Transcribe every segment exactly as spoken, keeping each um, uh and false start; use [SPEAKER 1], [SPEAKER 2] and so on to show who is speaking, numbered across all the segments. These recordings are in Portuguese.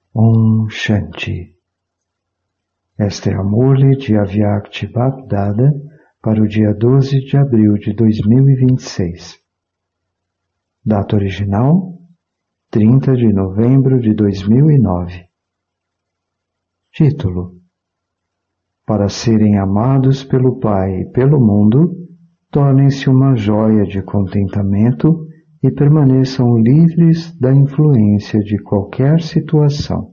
[SPEAKER 1] Om Shanti. Esta é a Murli de Avyakti Bhakti-Dada para o dia doze de abril de dois mil e vinte e seis. Data original, trinta de novembro de dois mil e nove. Título: Para serem amados pelo Pai e pelo mundo, tornem-se uma joia de contentamento e permaneçam livres da influência de qualquer situação.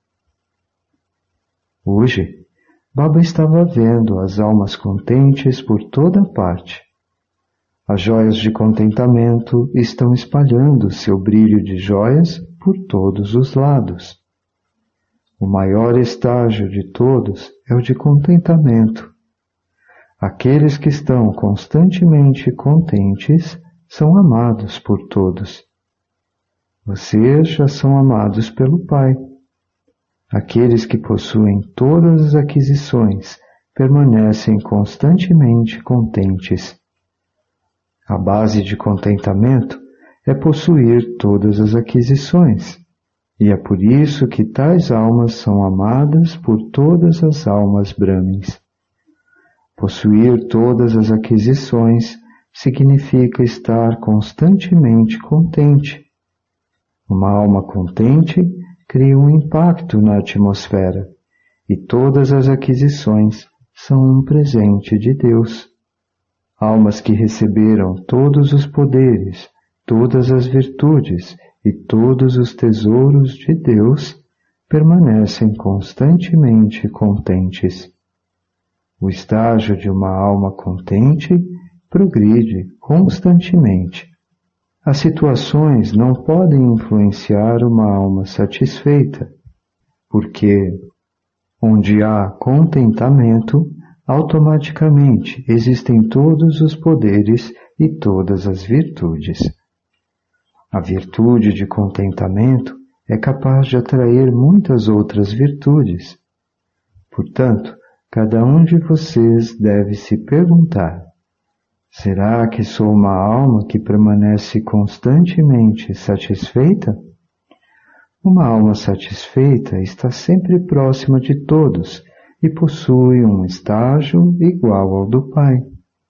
[SPEAKER 1] Hoje, Baba estava vendo as almas contentes por toda parte. As joias de contentamento estão espalhando seu brilho de joias por todos os lados. O maior estágio de todos é o de contentamento. Aqueles que estão constantemente contentes são amados por todos. Vocês já são amados pelo Pai. Aqueles que possuem todas as aquisições permanecem constantemente contentes. A base de contentamento é possuir todas as aquisições, e é por isso que tais almas são amadas por todas as almas brahmins. Possuir todas as aquisições significa estar constantemente contente. Uma alma contente cria um impacto na atmosfera, e todas as aquisições são um presente de Deus. Almas que receberam todos os poderes, todas as virtudes e todos os tesouros de Deus permanecem constantemente contentes. O estágio de uma alma contente progride constantemente. As situações não podem influenciar uma alma satisfeita, porque onde há contentamento, automaticamente existem todos os poderes e todas as virtudes. A virtude de contentamento é capaz de atrair muitas outras virtudes. Portanto, cada um de vocês deve se perguntar: será que sou uma alma que permanece constantemente satisfeita? Uma alma satisfeita está sempre próxima de todos e possui um estágio igual ao do Pai.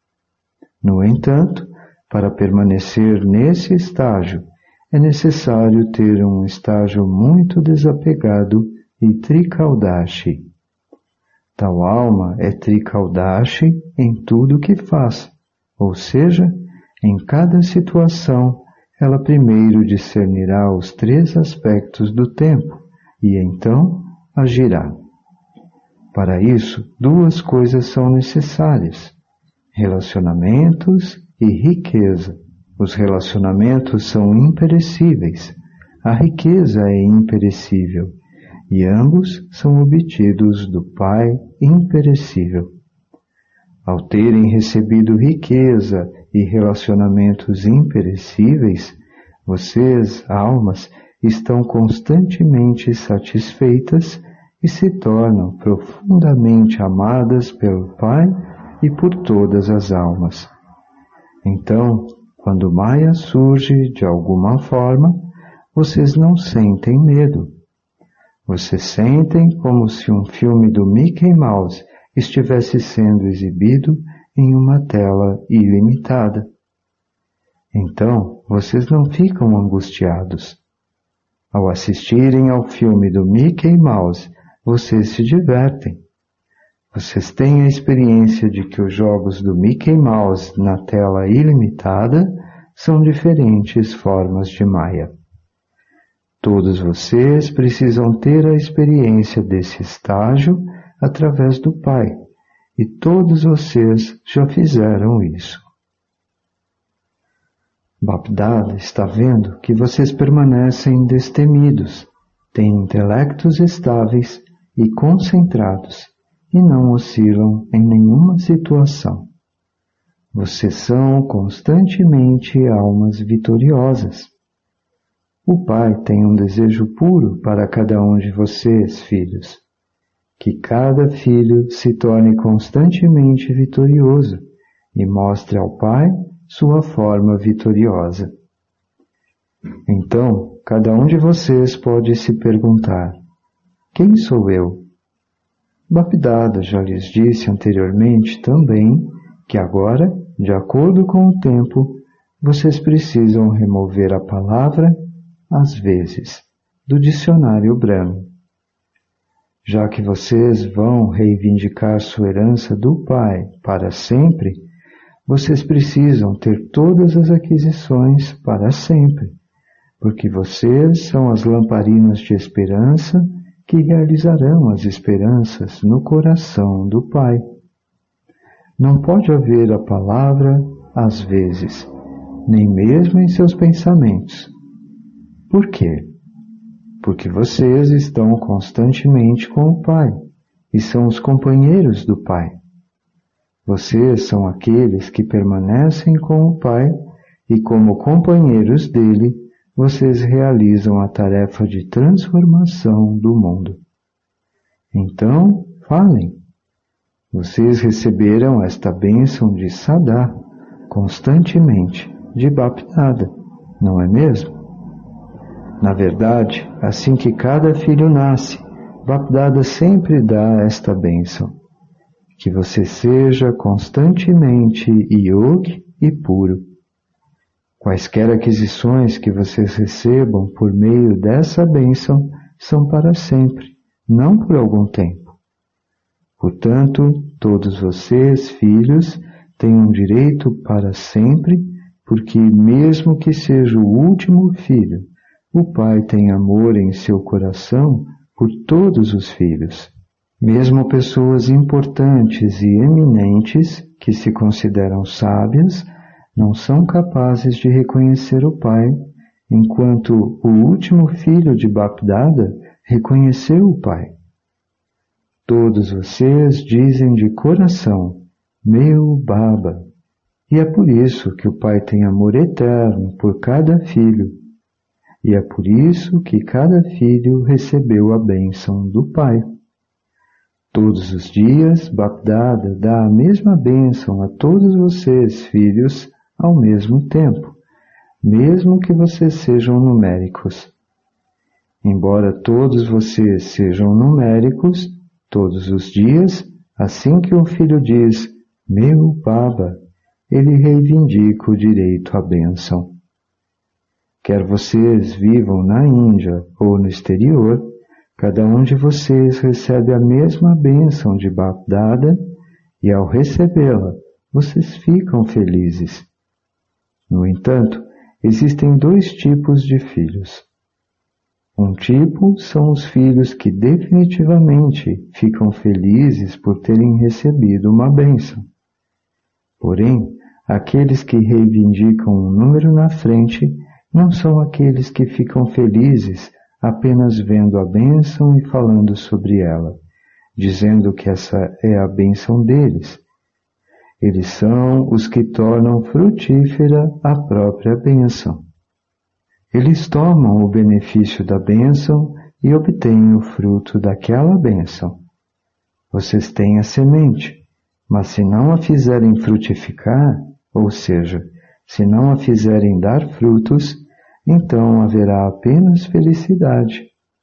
[SPEAKER 1] No entanto, para permanecer nesse estágio, é necessário ter um estágio muito desapegado e Trikaudashi. Tal alma é Trikaudashi em tudo o que faz. Ou seja, em cada situação, ela primeiro discernirá os três aspectos do tempo e então agirá. Para isso, duas coisas são necessárias: relacionamentos e riqueza. Os relacionamentos são imperecíveis, a riqueza é imperecível, e ambos são obtidos do Pai imperecível. Ao terem recebido riqueza e relacionamentos imperecíveis, vocês, almas, estão constantemente satisfeitas e se tornam profundamente amadas pelo Pai e por todas as almas. Então, quando Maya surge de alguma forma, vocês não sentem medo. Vocês sentem como se um filme do Mickey Mouse estivesse sendo exibido em uma tela ilimitada. Então, vocês não ficam angustiados. Ao assistirem ao filme do Mickey Mouse, vocês se divertem. Vocês têm a experiência de que os jogos do Mickey Mouse na tela ilimitada são diferentes formas de Maya. Todos vocês precisam ter a experiência desse estágio através do Pai, e todos vocês já fizeram isso. Bapdada está vendo que vocês permanecem destemidos, têm intelectos estáveis e concentrados, e não oscilam em nenhuma situação. Vocês são constantemente almas vitoriosas. O Pai tem um desejo puro para cada um de vocês, filhos. Que cada filho se torne constantemente vitorioso e mostre ao Pai sua forma vitoriosa. Então, cada um de vocês pode se perguntar: quem sou eu? Bapdada já lhes disse anteriormente também que agora, de acordo com o tempo, vocês precisam remover a palavra às vezes do dicionário Brahmi. Já que vocês vão reivindicar sua herança do Pai para sempre, vocês precisam ter todas as aquisições para sempre, porque vocês são as lamparinas de esperança que realizarão as esperanças no coração do Pai. Não pode haver a palavra às vezes, nem mesmo em seus pensamentos. Por quê? Porque vocês estão constantemente com o Pai e são os companheiros do Pai. Vocês são aqueles que permanecem com o Pai e, como companheiros dele, vocês realizam a tarefa de transformação do mundo. Então, falem. Vocês receberam esta bênção de Sadá constantemente de Bapdada, não é mesmo? Na verdade, assim que cada filho nasce, Bapdada sempre dá esta bênção, que você seja constantemente yogi e puro. Quaisquer aquisições que vocês recebam por meio dessa bênção são para sempre, não por algum tempo. Portanto, todos vocês, filhos, têm um direito para sempre, porque mesmo que seja o último filho, o Pai tem amor em seu coração por todos os filhos. Mesmo pessoas importantes e eminentes, que se consideram sábias, não são capazes de reconhecer o Pai, enquanto o último filho de Bapdada reconheceu o Pai. Todos vocês dizem de coração, meu Baba, e é por isso que o Pai tem amor eterno por cada filho, e é por isso que cada filho recebeu a bênção do Pai. Todos os dias, Bapdada dá a mesma bênção a todos vocês, filhos, ao mesmo tempo, mesmo que vocês sejam numéricos. Embora todos vocês sejam numéricos, todos os dias, assim que o filho diz, meu Baba, ele reivindica o direito à bênção. Quer vocês vivam na Índia ou no exterior, cada um de vocês recebe a mesma bênção de Bapdada e ao recebê-la, vocês ficam felizes. No entanto, existem dois tipos de filhos. Um tipo são os filhos que definitivamente ficam felizes por terem recebido uma bênção. Porém, aqueles que reivindicam um número na frente não são aqueles que ficam felizes apenas vendo a bênção e falando sobre ela, dizendo que essa é a bênção deles. Eles são os que tornam frutífera a própria bênção. Eles tomam o benefício da bênção e obtêm o fruto daquela bênção. Vocês têm a semente, mas se não a fizerem frutificar, ou seja, se não a fizerem dar frutos, então haverá apenas felicidade.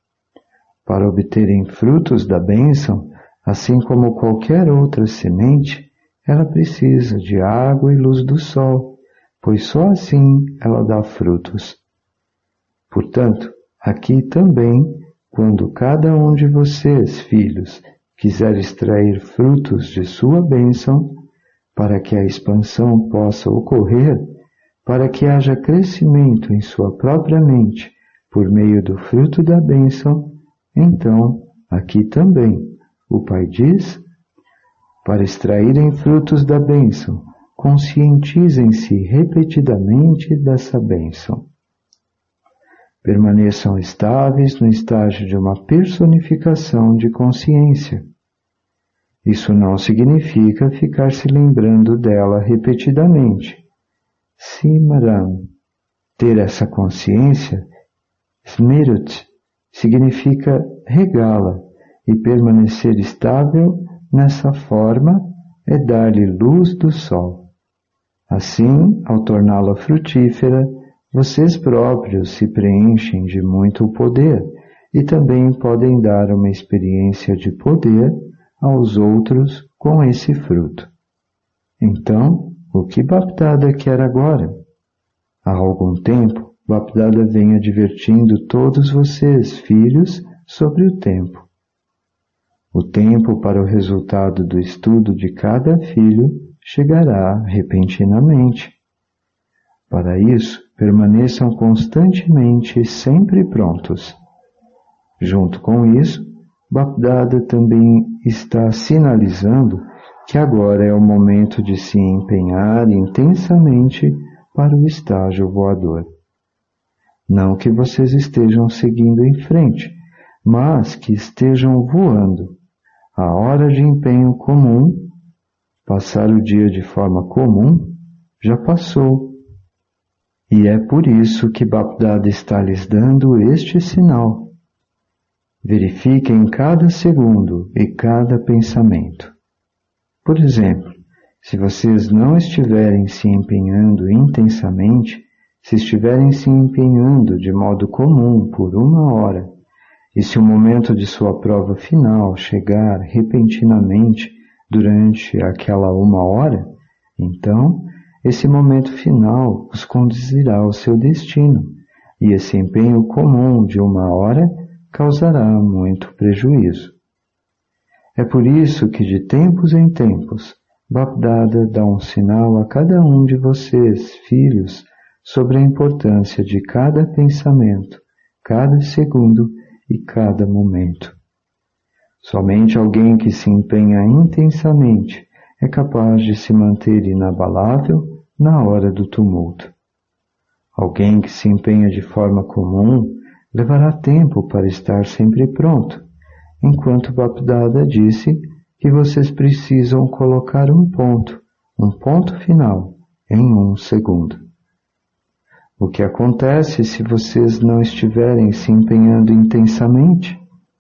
[SPEAKER 1] Para obterem frutos da bênção, assim como qualquer outra semente, ela precisa de água e luz do sol, pois só assim ela dá frutos. Portanto, aqui também, quando cada um de vocês, filhos, quiser extrair frutos de sua bênção, para que a expansão possa ocorrer, para que haja crescimento em sua própria mente por meio do fruto da bênção, então, aqui também, o Pai diz, para extraírem frutos da bênção, conscientizem-se repetidamente dessa bênção. Permaneçam estáveis no estágio de uma personificação de consciência. Isso não significa ficar se lembrando dela repetidamente. Simran, ter essa consciência, Smirut, significa regá-la, e permanecer estável nessa forma é dar-lhe luz do sol. Assim, ao torná-la frutífera, vocês próprios se preenchem de muito poder e também podem dar uma experiência de poder aos outros com esse fruto. Então, o que Bapdada quer agora? Há algum tempo, Bapdada vem advertindo todos vocês, filhos, sobre o tempo. O tempo para o resultado do estudo de cada filho chegará repentinamente. Para isso, permaneçam constantemente sempre prontos. Junto com isso, Bapdada também está sinalizando que agora é o momento de se empenhar intensamente para o estágio voador. Não que vocês estejam seguindo em frente, mas que estejam voando. A hora de empenho comum, passar o dia de forma comum, já passou. E é por isso que Bapdada está lhes dando este sinal. Verifiquem cada segundo e cada pensamento. Por exemplo, se vocês não estiverem se empenhando intensamente, se estiverem se empenhando de modo comum por uma hora, e se o momento de sua prova final chegar repentinamente durante aquela uma hora, então esse momento final os conduzirá ao seu destino, e esse empenho comum de uma hora causará muito prejuízo. É por isso que de tempos em tempos, Bapdada dá um sinal a cada um de vocês, filhos, sobre a importância de cada pensamento, cada segundo e cada momento. Somente alguém que se empenha intensamente é capaz de se manter inabalável na hora do tumulto. Alguém que se empenha de forma comum levará tempo para estar sempre pronto, enquanto Bapdada disse que vocês precisam colocar um ponto, um ponto final, em um segundo. O que acontece se vocês não estiverem se empenhando intensamente?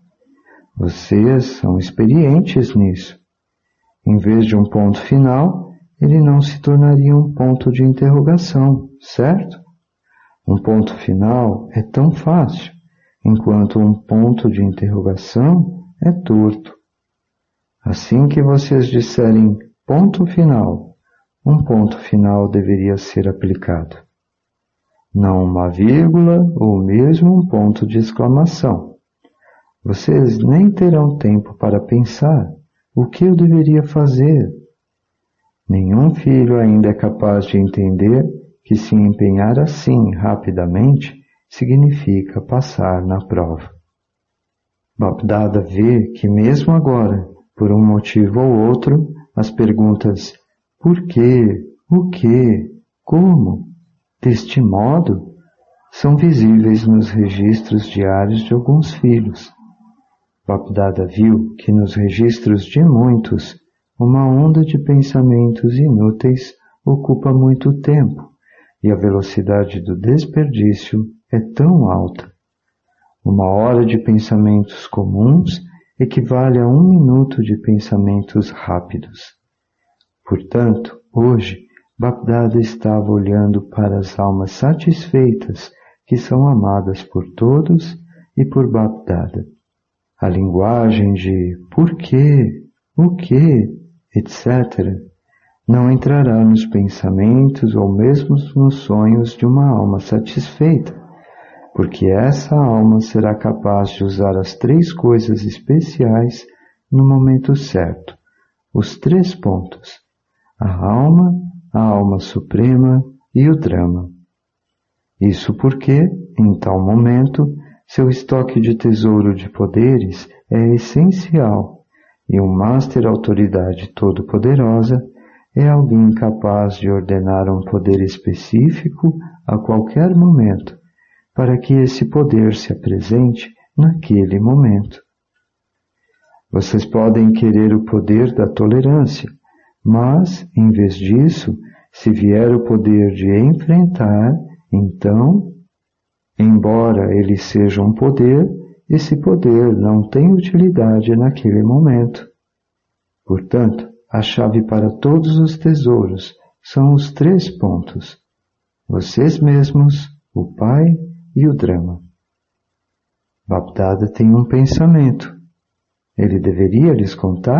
[SPEAKER 1] Vocês são experientes nisso. Em vez de um ponto final, ele não se tornaria um ponto de interrogação, certo? Um ponto final é tão fácil, enquanto um ponto de interrogação é torto. Assim que vocês disserem ponto final, um ponto final deveria ser aplicado. Não uma vírgula ou mesmo um ponto de exclamação. Vocês nem terão tempo para pensar o que eu deveria fazer. Nenhum filho ainda é capaz de entender que se empenhar assim rapidamente significa passar na prova. Bapdada vê que mesmo agora, por um motivo ou outro, as perguntas por quê, o que, como, deste modo, são visíveis nos registros diários de alguns filhos. Bapdada viu que nos registros de muitos, uma onda de pensamentos inúteis ocupa muito tempo, e a velocidade do desperdício é tão alta. Uma hora de pensamentos comuns equivale a um minuto de pensamentos rápidos. Portanto, hoje, Bapdada estava olhando para as almas satisfeitas que são amadas por todos e por Bapdada. A linguagem de por quê, o que, etcétera, não entrará nos pensamentos ou mesmo nos sonhos de uma alma satisfeita, porque essa alma será capaz de usar as três coisas especiais no momento certo, os três pontos, a alma, a alma suprema e o drama. Isso porque, em tal momento, seu estoque de tesouro de poderes é essencial, e um Master Autoridade Todo-Poderosa é alguém capaz de ordenar um poder específico a qualquer momento, para que esse poder se apresente naquele momento. Vocês podem querer o poder da tolerância, mas, em vez disso, se vier o poder de enfrentar, então, embora ele seja um poder, esse poder não tem utilidade naquele momento. Portanto, a chave para todos os tesouros são os três pontos: vocês mesmos, o Pai e o drama. Bapdada tem um pensamento. Ele deveria lhes contar?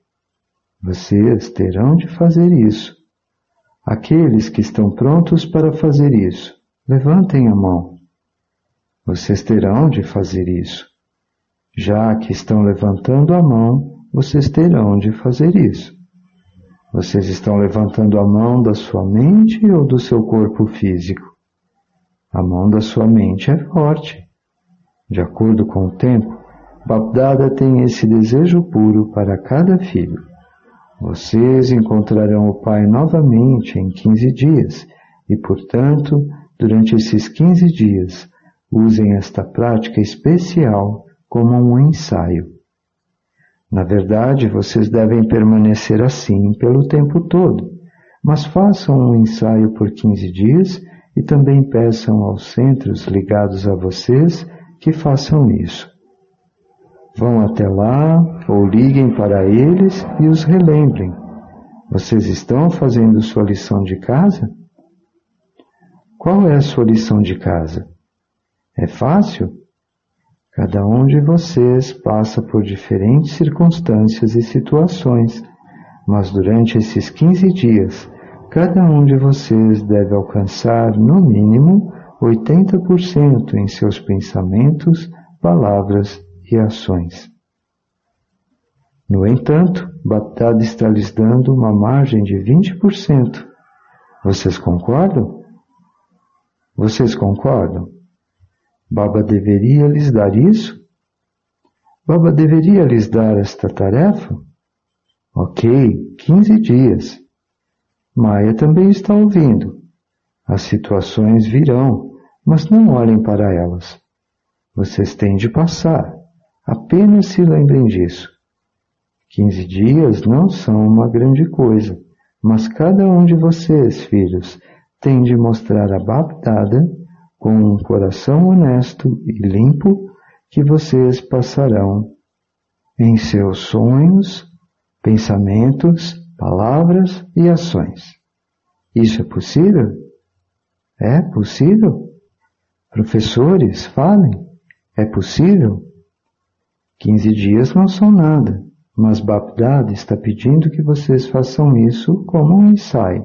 [SPEAKER 1] Vocês terão de fazer isso. Aqueles que estão prontos para fazer isso, levantem a mão. Vocês terão de fazer isso. Já que estão levantando a mão, vocês terão de fazer isso. Vocês estão levantando a mão da sua mente ou do seu corpo físico? A mão da sua mente é forte. De acordo com o tempo, Bapdada tem esse desejo puro para cada filho. Vocês encontrarão o Pai novamente em quinze dias e, portanto, durante esses quinze dias, usem esta prática especial como um ensaio. Na verdade, vocês devem permanecer assim pelo tempo todo, mas façam um ensaio por quinze dias e também peçam aos centros ligados a vocês que façam isso. Vão até lá ou liguem para eles e os relembrem. Vocês estão fazendo sua lição de casa? Qual é a sua lição de casa? É fácil? Cada um de vocês passa por diferentes circunstâncias e situações, mas durante esses quinze dias, cada um de vocês deve alcançar, no mínimo, oitenta por cento em seus pensamentos, palavras e ações. No entanto, Bapdada está lhes dando uma margem de vinte por cento. Vocês concordam? Vocês concordam? Baba deveria lhes dar isso? Baba deveria lhes dar esta tarefa? Ok, quinze dias. Maya também está ouvindo. As situações virão, mas não olhem para elas. Vocês têm de passar. Apenas se lembrem disso. Quinze dias não são uma grande coisa, mas cada um de vocês, filhos, tem de mostrar a Bapdada com um coração honesto e limpo que vocês passarão em seus sonhos, pensamentos, palavras e ações. Isso é possível? É possível? Professores, falem. É possível? Quinze dias não são nada, mas Bapdada está pedindo que vocês façam isso como um ensaio.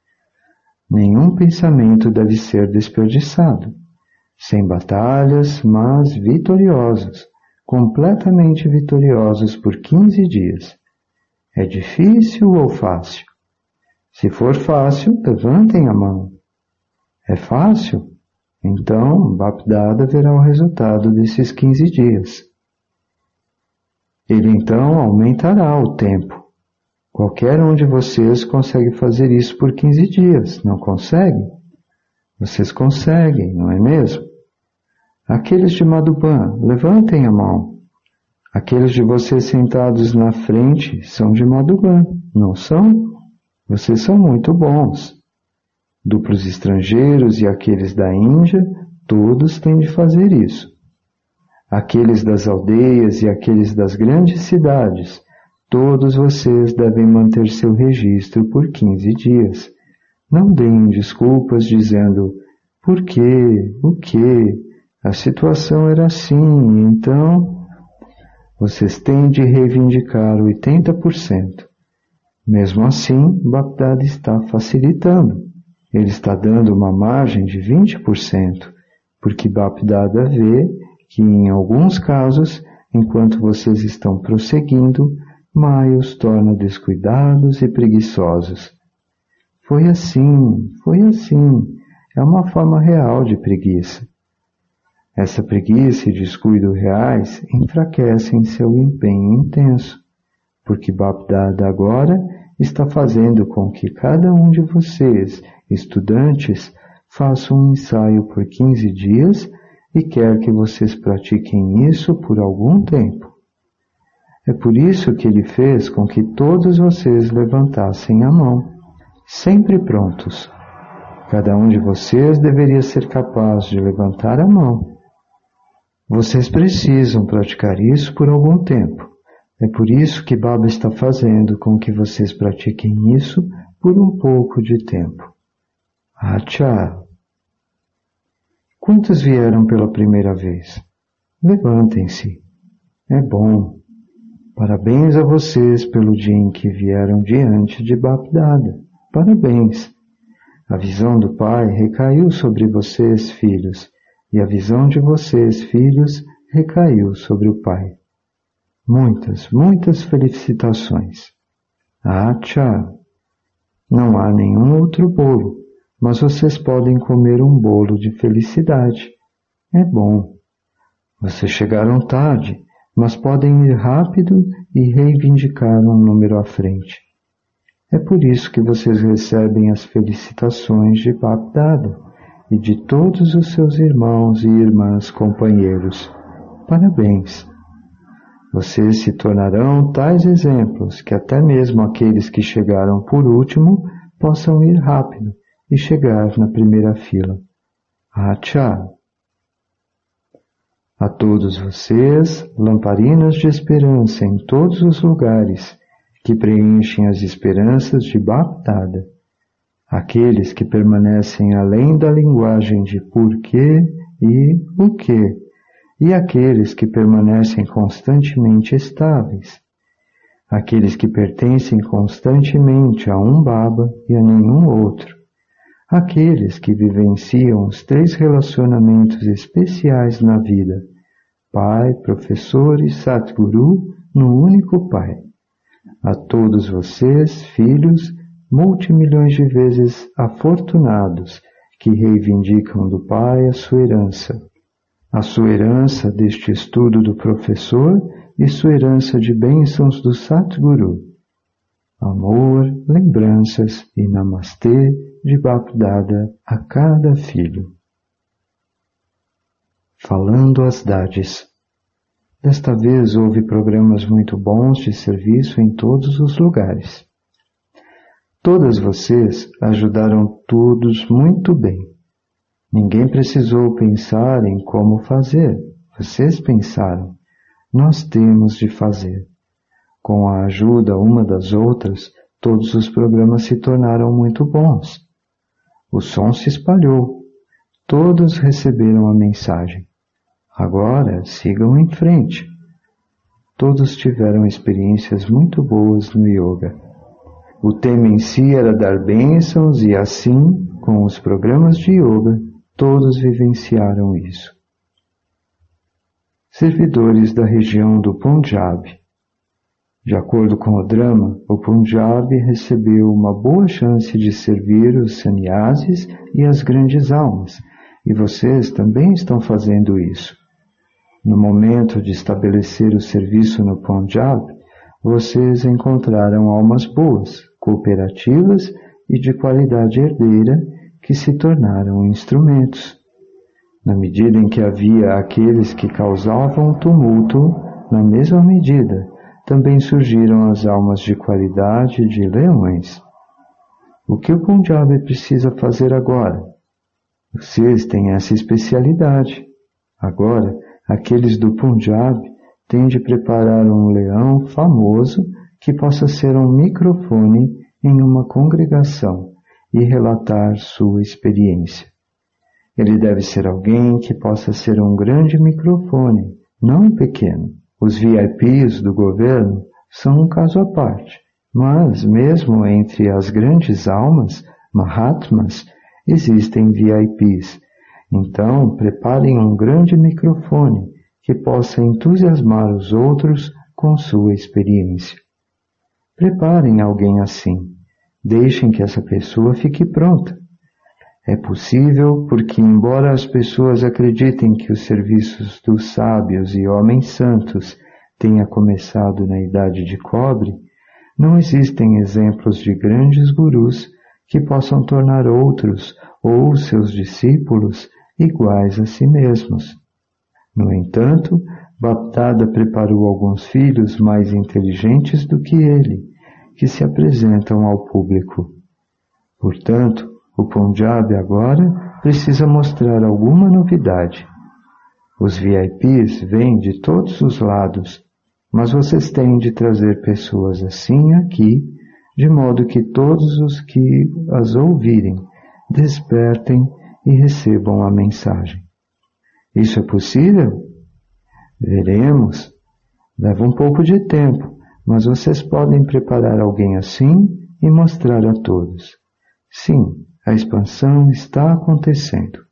[SPEAKER 1] Nenhum pensamento deve ser desperdiçado. Sem batalhas, mas vitoriosos, completamente vitoriosos por quinze dias. É difícil ou fácil? Se for fácil, levantem a mão. É fácil? Então, Bapdada verá o resultado desses quinze dias. Ele então aumentará o tempo. Qualquer um de vocês consegue fazer isso por quinze dias, não consegue? Vocês conseguem, não é mesmo? Aqueles de Madhuban, levantem a mão. Aqueles de vocês sentados na frente são de Madhuban, não são? Vocês são muito bons. Duplos estrangeiros e aqueles da Índia, todos têm de fazer isso. Aqueles das aldeias e aqueles das grandes cidades, todos vocês devem manter seu registro por quinze dias. Não deem desculpas dizendo, por quê, o quê, a situação era assim, então... Vocês têm de reivindicar oitenta por cento. Mesmo assim, Bapdada está facilitando. Ele está dando uma margem de vinte por cento, porque Bapdada vê que, em alguns casos, enquanto vocês estão prosseguindo, Maya os torna descuidados e preguiçosos. Foi assim, foi assim. É uma forma real de preguiça. Essa preguiça e descuido reais enfraquecem seu empenho intenso, porque Bapdada agora está fazendo com que cada um de vocês, estudantes, faça um ensaio por quinze dias e quer que vocês pratiquem isso por algum tempo. É por isso que ele fez com que todos vocês levantassem a mão, sempre prontos. Cada um de vocês deveria ser capaz de levantar a mão. Vocês precisam praticar isso por algum tempo. É por isso que Baba está fazendo com que vocês pratiquem isso por um pouco de tempo. Acha! Quantos vieram pela primeira vez? Levantem-se. É bom. Parabéns a vocês pelo dia em que vieram diante de Bapdada. Parabéns. A visão do Pai recaiu sobre vocês, filhos, e a visão de vocês, filhos, recaiu sobre o Pai. Muitas, muitas felicitações. Ah, tchá! Não há nenhum outro bolo, mas vocês podem comer um bolo de felicidade. É bom. Vocês chegaram tarde, mas podem ir rápido e reivindicar um número à frente. É por isso que vocês recebem as felicitações de Bapdada e de todos os seus irmãos e irmãs companheiros. Parabéns! Vocês se tornarão tais exemplos que até mesmo aqueles que chegaram por último possam ir rápido e chegar na primeira fila. Atchá! A todos vocês, lamparinas de esperança em todos os lugares, que preenchem as esperanças de Bapdada, aqueles que permanecem além da linguagem de porquê e o quê, e aqueles que permanecem constantemente estáveis, aqueles que pertencem constantemente a um Baba e a nenhum outro, aqueles que vivenciam os três relacionamentos especiais na vida, Pai, Professor e Satguru, no único Pai. A todos vocês, filhos, multimilhões de vezes afortunados, que reivindicam do Pai a sua herança. A sua herança deste estudo do Professor e sua herança de bênçãos do Satguru. Amor, lembranças e Namastê de Bapdada a cada filho. Falando as Dades. Desta vez houve programas muito bons de serviço em todos os lugares. Todas vocês ajudaram todos muito bem. Ninguém precisou pensar em como fazer. Vocês pensaram. Nós temos de fazer. Com a ajuda uma das outras, todos os programas se tornaram muito bons. O som se espalhou. Todos receberam a mensagem. Agora sigam em frente. Todos tiveram experiências muito boas no yoga. O tema em si era dar bênçãos e assim, com os programas de yoga, todos vivenciaram isso. Servidores da região do Punjab. De acordo com o drama, o Punjab recebeu uma boa chance de servir os sannyasis e as grandes almas, e vocês também estão fazendo isso. No momento de estabelecer o serviço no Punjab, vocês encontraram almas boas, cooperativas e de qualidade herdeira que se tornaram instrumentos. Na medida em que havia aqueles que causavam tumulto, na mesma medida, também surgiram as almas de qualidade de leões. O que o Punjab precisa fazer agora? Vocês têm essa especialidade. Agora, aqueles do Punjab têm de preparar um leão famoso que possa ser um microfone em uma congregação e relatar sua experiência. Ele deve ser alguém que possa ser um grande microfone, não um pequeno. Os V I Ps do governo são um caso à parte, mas mesmo entre as grandes almas, Mahatmas, existem V I Ps. Então, preparem um grande microfone que possa entusiasmar os outros com sua experiência. Preparem alguém assim. Deixem que essa pessoa fique pronta. É possível porque, embora as pessoas acreditem que os serviços dos sábios e homens santos tenha começado na Idade de Cobre, não existem exemplos de grandes gurus que possam tornar outros ou seus discípulos iguais a si mesmos. No entanto, Bapdada preparou alguns filhos mais inteligentes do que ele, que se apresentam ao público. Portanto, o Punjab agora precisa mostrar alguma novidade. Os V I Ps vêm de todos os lados, mas vocês têm de trazer pessoas assim aqui, de modo que todos os que as ouvirem despertem e recebam a mensagem. Isso é possível? Veremos. Leva um pouco de tempo, mas vocês podem preparar alguém assim e mostrar a todos. Sim, a expansão está acontecendo.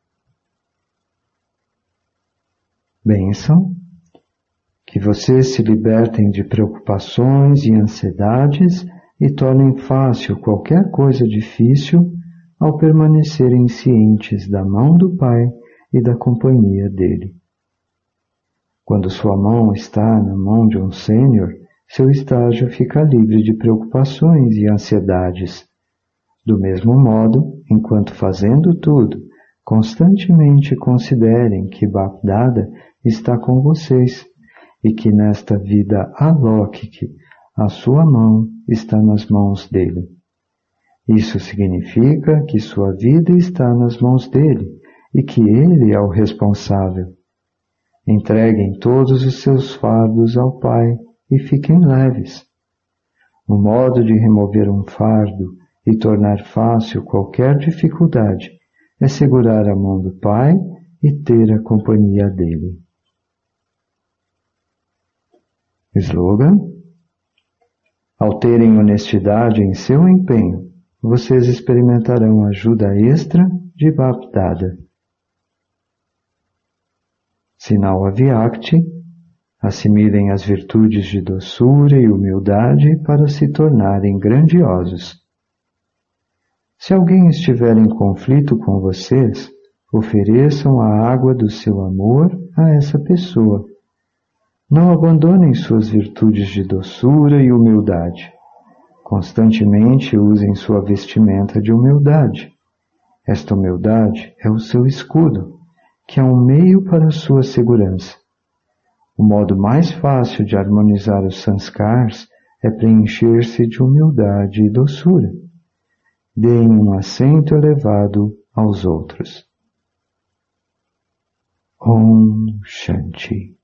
[SPEAKER 1] Bênção. Que vocês se libertem de preocupações e ansiedades e tornem fácil qualquer coisa difícil ao permanecerem cientes da mão do Pai e da companhia dele. Quando sua mão está na mão de um sênior, seu estágio fica livre de preocupações e ansiedades. Do mesmo modo, enquanto fazendo tudo, constantemente considerem que Bapdada está com vocês e que nesta vida alóquica a sua mão está nas mãos dele. Isso significa que sua vida está nas mãos dele e que ele é o responsável. Entreguem todos os seus fardos ao Pai e fiquem leves. O modo de remover um fardo e tornar fácil qualquer dificuldade é segurar a mão do Pai e ter a companhia dele. Slogan: ao terem honestidade em seu empenho, vocês experimentarão ajuda extra de Bapdada. Sinal Avyakti: assimilem as virtudes de doçura e humildade para se tornarem grandiosos. Se alguém estiver em conflito com vocês, ofereçam a água do seu amor a essa pessoa. Não abandonem suas virtudes de doçura e humildade. Constantemente usem sua vestimenta de humildade. Esta humildade é o seu escudo, que é um meio para a sua segurança. O modo mais fácil de harmonizar os sanskars é preencher-se de humildade e doçura. Deem um assento elevado aos outros. Om Shanti.